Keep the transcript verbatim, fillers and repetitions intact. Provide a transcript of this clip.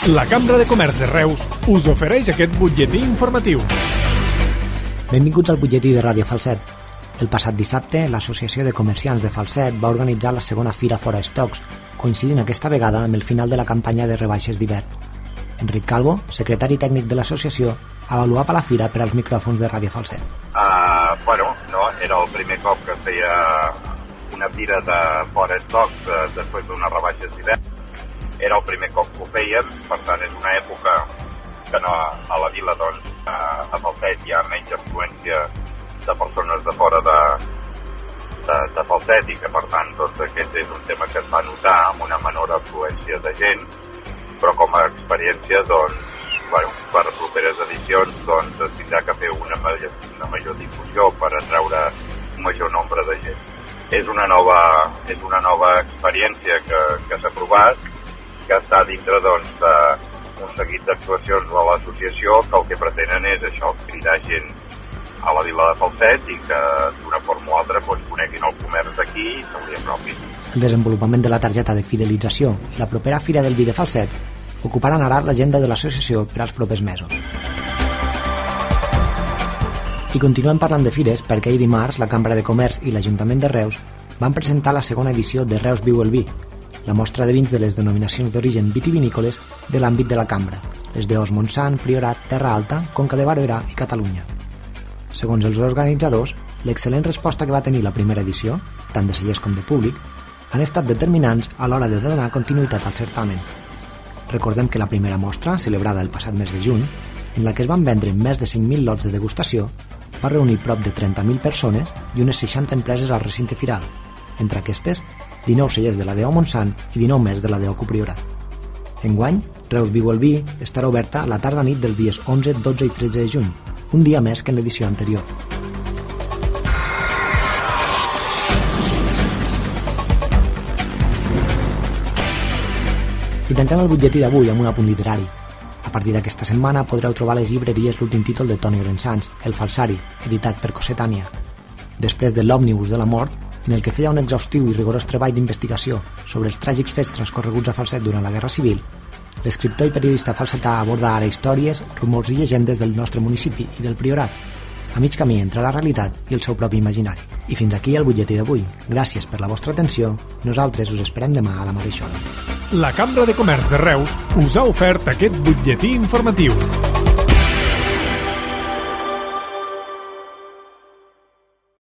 La Cambra de Comerç de Reus us ofereix aquest butlletí informatiu. Benvinguts al butlletí de Ràdio Falset. El passat dissabte, l'Associació de Comerciants de Falset va organitzar la segona Fira Fora Stocks, coincidint aquesta vegada amb el final de la campanya de rebaixes d'hivern. Enric Calvo, secretari tècnic de l'associació, avaluava la fira per als micròfons de Ràdio Falset. Uh, bueno, no, era el primer cop que feia una fira de Fora Stocks uh, després d'unes rebaixes d'hivern. Era el primer cop que ho fèiem, per tant és una època que no, a la vila doncs, uh, a Falset hi ha menys afluència de persones de fora de, de, de Falset i que per tant doncs, aquest és un tema que es va notar amb una menor afluència de gent, però com a experiència doncs, bueno, per properes edicions doncs, es tindrà que fer una major, una major difusió per atraure un major nombre de gent. És una nova, és una nova experiència que, que s'ha provat, que està dintre doncs, d'un seguit d'actuacions de l'associació que el que pretenen és això, cridar gent a la vila de Falset i que d'una forma o altra doncs, coneguin el comerç d'aquí i se li apropin. El desenvolupament de la targeta de fidelització i la propera Fira del Vi de Falset ocuparan ara l'agenda de l'associació per als propers mesos. I continuem parlant de fires perquè ahir dimarts la Cambra de Comerç i l'Ajuntament de Reus van presentar la segona edició de Reus Viu el Vi, la mostra de vins de les denominacions d'origen vitivinícoles de l'àmbit de la Cambra, les d'Os Montsant, Priorat, Terra Alta, Conca de Barberà i Catalunya. Segons els organitzadors, l'excel·lent resposta que va tenir la primera edició, tant de cellers com de públic, han estat determinants a l'hora de donar continuïtat al certamen. Recordem que la primera mostra, celebrada el passat mes de juny, en la que es van vendre més de cinc mil lots de degustació, va reunir prop de trenta mil persones i unes seixanta empreses al recinte firal. Entre aquestes, dinou cellers de la D O Montsant i dinou més de la D O Priorat. Enguany, Reus Viu el Vi estarà oberta a la tarda-nit dels dies onze, dotze i tretze de juny, un dia més que en l'edició anterior. I tanquem el butlletí d'avui amb un apunt literari. A partir d'aquesta setmana podreu trobar a les llibreries l'últim títol de Toni Grensans, El falsari, editat per Cossetània. Després de l'Òmnibus de la mort, en el que feia un exhaustiu i rigorós treball d'investigació sobre els tràgics fets transcorreguts a Falset durant la Guerra Civil, l'escriptor i periodista falsetà aborda ara històries, rumors i llegendes del nostre municipi i del Priorat, a mig camí entre la realitat i el seu propi imaginari. I fins aquí el butlletí d'avui. Gràcies per la vostra atenció. Nosaltres us esperem demà a la mateixa hora. La Cambra de Comerç de Reus us ha ofert aquest butlletí informatiu.